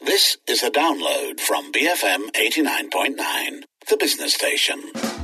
This is a download from BFM 89.9, the business station.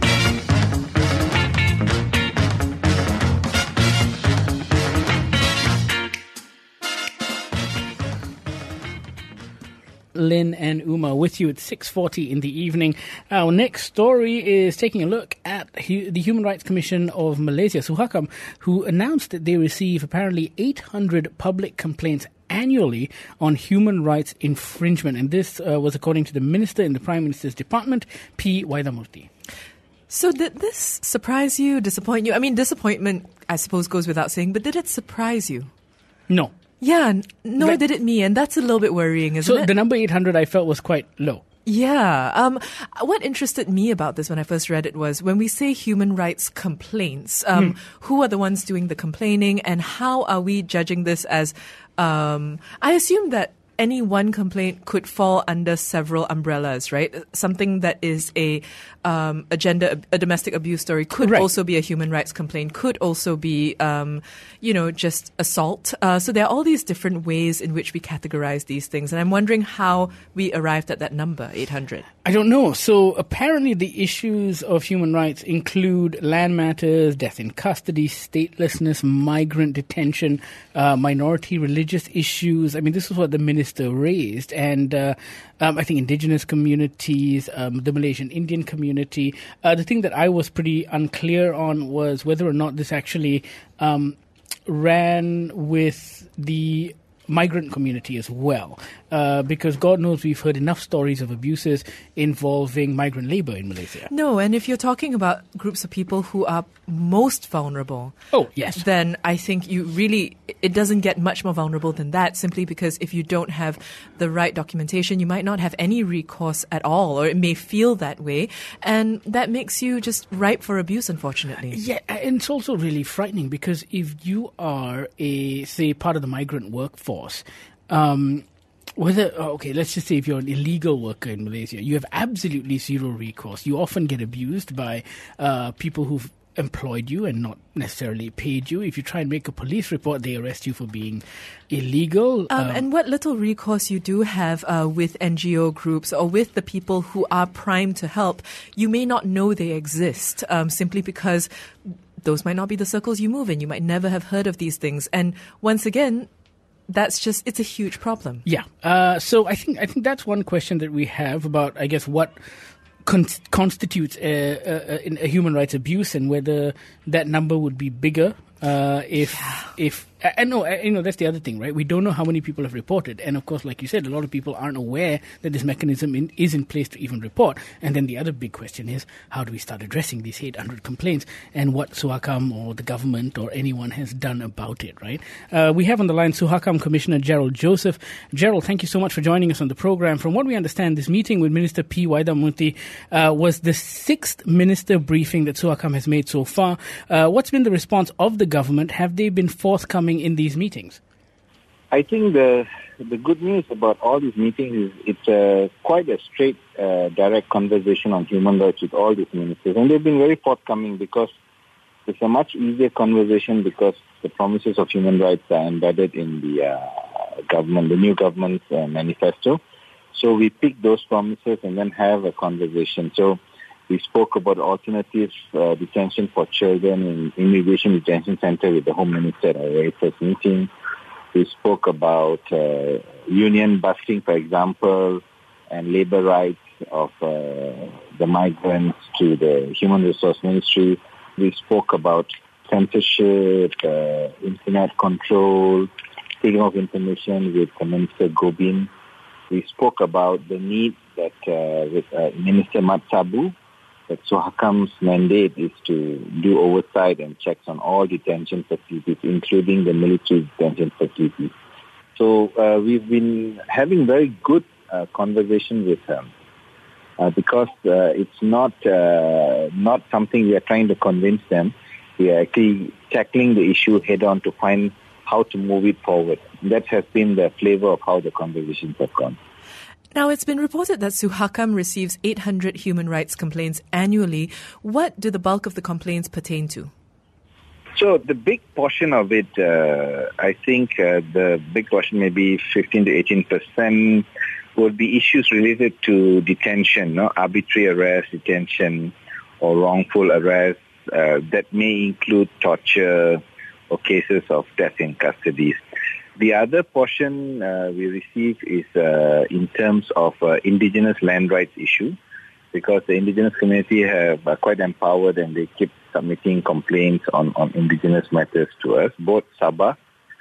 Lynn and Uma with you at 6:40 in the evening. Our next story is taking a look at the Human Rights Commission of Malaysia, Suhakam, who announced that they receive apparently 800 public complaints annually on human rights infringement. And this was according to the Minister in the Prime Minister's Department, P. Waidamurthy. So did this surprise you, disappoint you? I mean, disappointment, I suppose, goes without saying, but did it surprise you? No. Yeah, nor did it me, and that's a little bit worrying, isn't it? So the number 800 I felt was quite low. Yeah. What interested me about this when I first read it was when we say human rights complaints, who are the ones doing the complaining and how are we judging this as, I assume that any one complaint could fall under several umbrellas, right? Something that is a domestic abuse story could also be a human rights complaint, could also be, just assault. So there are all these different ways in which we categorize these things. And I'm wondering how we arrived at that number, 800. I don't know. So apparently the issues of human rights include land matters, death in custody, statelessness, migrant detention, minority religious issues. I mean, this is what the minister raised. And I think indigenous communities, the Malaysian Indian community. The thing that I was pretty unclear on was whether or not this actually ran with the migrant community as well, because God knows we've heard enough stories of abuses involving migrant labor in Malaysia. No, and if you're talking about groups of people who are most vulnerable, then I think it doesn't get much more vulnerable than that, simply because if you don't have the right documentation, you might not have any recourse at all, or it may feel that way, and that makes you just ripe for abuse, unfortunately. Yeah, and it's also really frightening because if you are part of the migrant workforce, let's just say if you're an illegal worker in Malaysia, you have absolutely zero recourse. You often get abused by people who've employed you and not necessarily paid you. If you try and make a police report, they arrest you for being illegal. And what little recourse you do have with NGO groups or with the people who are primed to help, you may not know they exist simply because those might not be the circles you move in. You might never have heard of these things. And once again, it's a huge problem. Yeah. So I think that's one question that we have about, I guess, what constitutes a human rights abuse and whether that number would be bigger that's the other thing, right? We don't know how many people have reported. And of course, like you said, a lot of people aren't aware that this mechanism is in place to even report. And then the other big question is, how do we start addressing these 800 complaints and what Suhakam or the government or anyone has done about it, right? We have on the line Suhakam Commissioner Gerald Joseph. Gerald, thank you so much for joining us on the program. From what we understand, this meeting with Minister P. Waidamurthy was the 6th minister briefing that Suhakam has made so far. What's been the response of the government? Have they been forthcoming in these meetings? I think the good news about all these meetings is it's quite a straight, direct conversation on human rights with all these ministers. And they've been very forthcoming because it's a much easier conversation because the promises of human rights are embedded in the new government's manifesto. So we pick those promises and then have a conversation. So we spoke about alternative detention for children in immigration detention center with the Home Minister at our very first meeting. We spoke about union busting, for example, and labor rights of the migrants to the Human Resource Ministry. We spoke about censorship, internet control, freedom of information with Minister Gobin. We spoke about the need that with Minister Mat Sabu, that Suhakam's mandate is to do oversight and checks on all detention facilities, including the military detention facilities. So we've been having very good conversations with them because it's not something we are trying to convince them. We are actually tackling the issue head on to find how to move it forward. That has been the flavor of how the conversations have gone. Now, it's been reported that Suhakam receives 800 human rights complaints annually. What do the bulk of the complaints pertain to? So the big portion of it, I think the big portion may be 15 to 18% would be issues related to detention, arbitrary arrest, detention, or wrongful arrest that may include torture or cases of death in custody. The other portion we receive is in terms of indigenous land rights issue, because the indigenous community are quite empowered and they keep submitting complaints on indigenous matters to us, both Sabah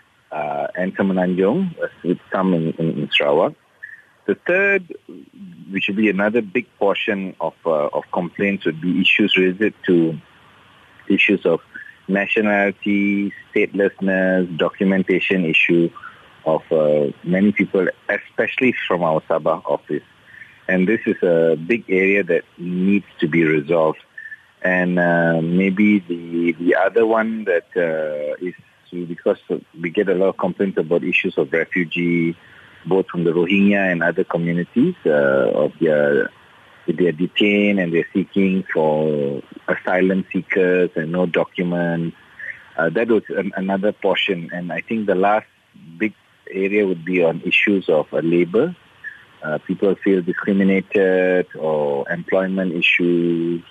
and Semenanjung, with some in Sarawak. The third, which would be another big portion of complaints, would be issues related to issues of nationality, statelessness, documentation issue of many people, especially from our Sabah office. And this is a big area that needs to be resolved. And maybe the other one that is because we get a lot of complaints about issues of refugee, both from the Rohingya and other communities, of they're detained and they're seeking for asylum seekers and no documents. That was another portion. And I think the last big area would be on issues of labor. People feel discriminated, or employment issues,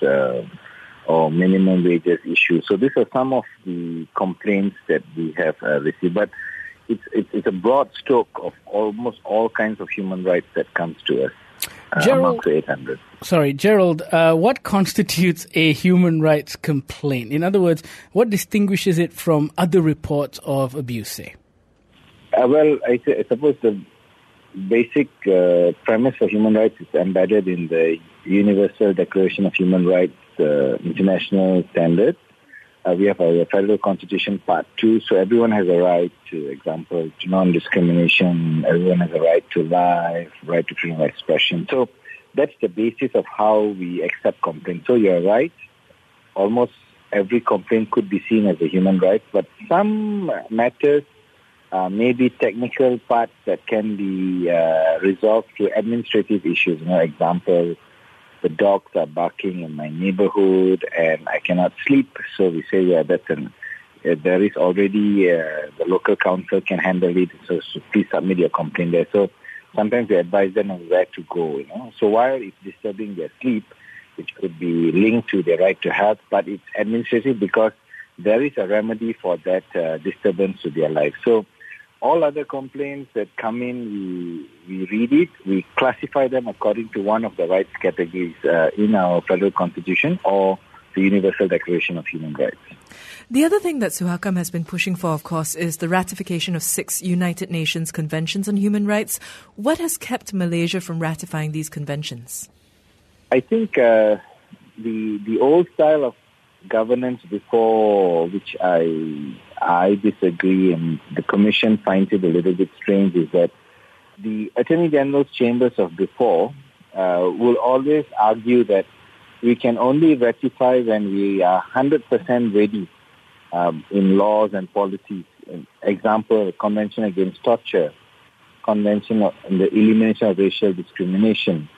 or minimum wages issues. So these are some of the complaints that we have received. But it's a broad stroke of almost all kinds of human rights that comes to us. Amongst the 800. Sorry, Gerald, what constitutes a human rights complaint? In other words, what distinguishes it from other reports of abuse, say? Well, I suppose the basic premise for human rights is embedded in the Universal Declaration of Human Rights, international standards. We have our Federal Constitution Part 2, so everyone has a right to, example, to non-discrimination, everyone has a right to life, right to freedom of expression. So that's the basis of how we accept complaints. So you're right, almost every complaint could be seen as a human right, but some matters may be technical parts that can be resolved through administrative issues. Example, the dogs are barking in my neighborhood and I cannot sleep. So we say, there is already, the local council can handle it. So please submit your complaint there. So sometimes we advise them on where to go, So while it's disturbing their sleep, which could be linked to their right to health, but it's administrative because there is a remedy for that disturbance to their life. So all other complaints that come in, we read it, we classify them according to one of the rights categories in our Federal Constitution or the Universal Declaration of Human Rights. The other thing that Suhakam has been pushing for, of course, is the ratification of 6 United Nations Conventions on Human Rights. What has kept Malaysia from ratifying these conventions? I think the old style of governance before, which I disagree, and the Commission finds it a little bit strange, is that the Attorney General's chambers of before will always argue that we can only ratify when we are 100% ready in laws and policies. Example, Convention Against Torture, Convention on the Elimination of Racial Discrimination.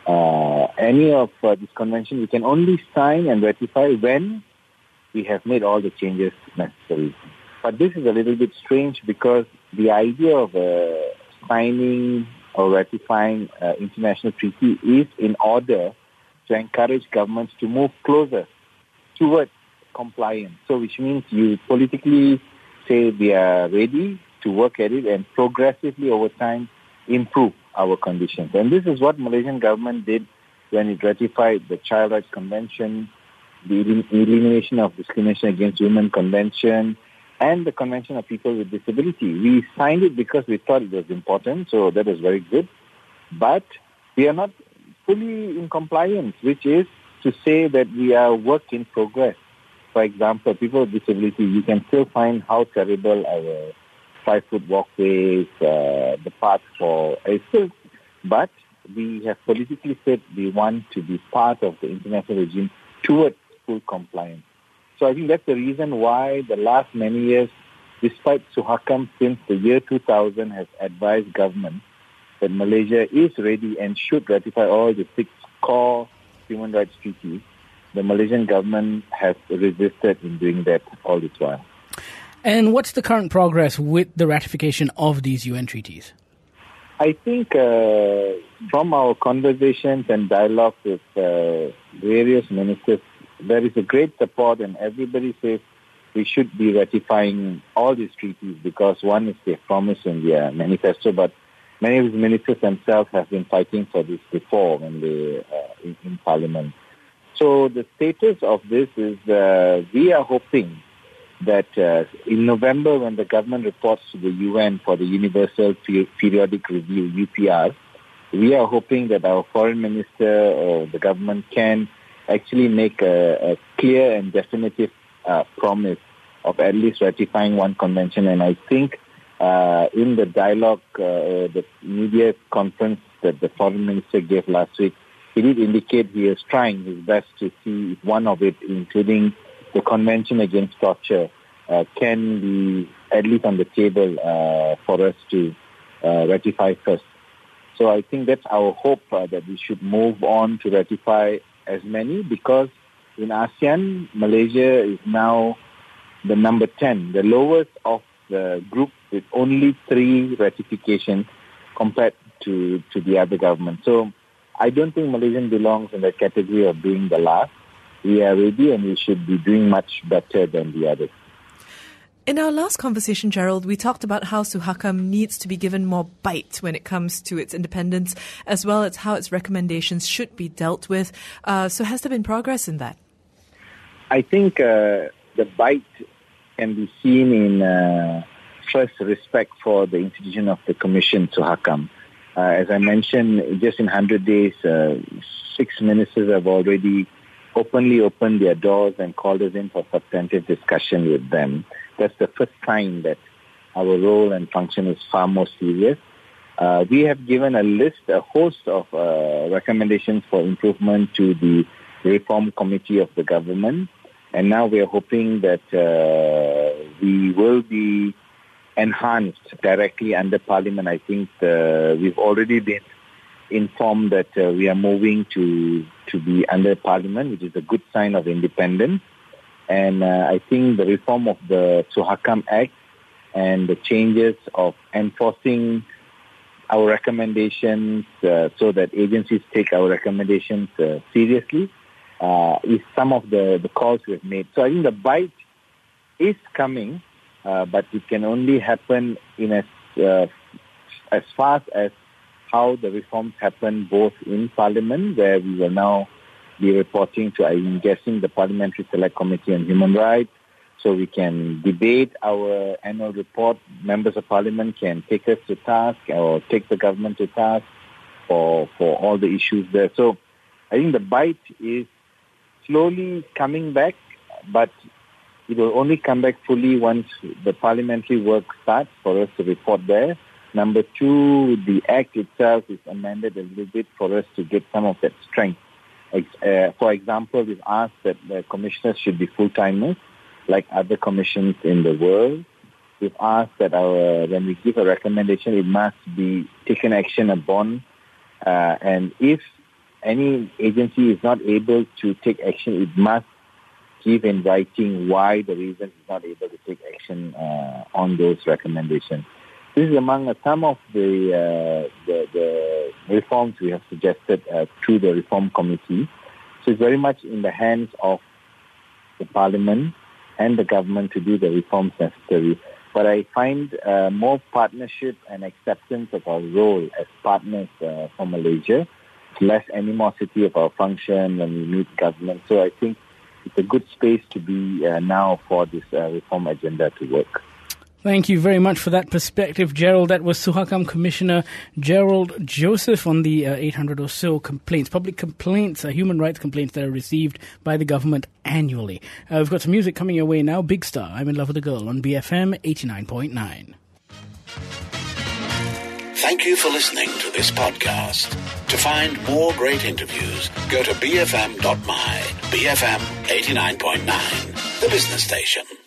Any of this convention we can only sign and ratify when we have made all the changes necessary. But this is a little bit strange because the idea of signing or ratifying international treaty is in order to encourage governments to move closer towards compliance. So which means you politically say we are ready to work at it and progressively over time improve our conditions. And this is what Malaysian government did when it ratified the Child Rights Convention, the Elimination of Discrimination Against Women Convention, and the Convention of People with Disability. We signed it because we thought it was important, so that was very good. But we are not fully in compliance, which is to say that we are work in progress. For example, people with disability, you can still find how terrible our 5-foot walkways, the path for still, but we have politically said we want to be part of the international regime towards full compliance. So I think that's the reason why the last many years, despite Suhakam since the year 2000 has advised government that Malaysia is ready and should ratify all the 6 core human rights treaties, the Malaysian government has resisted in doing that all this while. And what's the current progress with the ratification of these UN treaties? I think from our conversations and dialogue with various ministers, there is a great support, and everybody says we should be ratifying all these treaties because one is their promise in their manifesto, but many of the ministers themselves have been fighting for this before when they in Parliament. So the status of this is we are hoping that in November, when the government reports to the UN for the Universal Periodic Review, UPR, we are hoping that our foreign minister or the government can actually make a clear and definitive promise of at least ratifying one convention. And I think in the dialogue, the media conference that the foreign minister gave last week, he did indicate he is trying his best to see if one of it, including the Convention Against Torture, can be at least on the table for us to ratify first. So I think that's our hope that we should move on to ratify as many, because in ASEAN, Malaysia is now the number 10, the lowest of the group with only 3 ratifications compared to the other governments. So I don't think Malaysia belongs in the category of being the last. We are ready and we should be doing much better than the others. In our last conversation, Gerald, we talked about how Suhakam needs to be given more bite when it comes to its independence, as well as how its recommendations should be dealt with. So has there been progress in that? I think the bite can be seen in first respect for the institution of the Commission Suhakam. As I mentioned, just in 100 days, 6 ministers have already openly opened their doors and called us in for substantive discussion with them. That's the first sign that our role and function is far more serious. We have given a host of recommendations for improvement to the Reform Committee of the government. And now we are hoping that we will be enhanced directly under Parliament. I think we've already been informed that we are moving to be under Parliament, which is a good sign of independence. And I think the reform of the Suhakam Act and the changes of enforcing our recommendations so that agencies take our recommendations seriously is some of the calls we've made. So I think the bite is coming, but it can only happen in as fast as how the reforms happen both in Parliament, where we will now be reporting to, I'm guessing, the Parliamentary Select Committee on Human Rights, so we can debate our annual report. Members of Parliament can take us to task or take the government to task for all the issues there. So I think the bite is slowly coming back, but it will only come back fully once the parliamentary work starts for us to report there. Number 2, the Act itself is amended a little bit for us to get some of that strength. For example, we've asked that the commissioners should be full-timers, like other commissions in the world. We've asked that when we give a recommendation, it must be taken action upon. And if any agency is not able to take action, it must give in writing why the reason it's not able to take action on those recommendations. This is among some of the reforms we have suggested through the Reform Committee. So it's very much in the hands of the Parliament and the government to do the reforms necessary. But I find more partnership and acceptance of our role as partners for Malaysia, less animosity of our function when we meet government. So I think it's a good space to be now for this reform agenda to work. Thank you very much for that perspective, Gerald. That was Suhakam Commissioner Gerald Joseph on the 800 or so complaints, public complaints, human rights complaints that are received by the government annually. We've got some music coming your way now. Big Star, I'm in Love with a Girl on BFM 89.9. Thank you for listening to this podcast. To find more great interviews, go to bfm.my, BFM 89.9, the business station.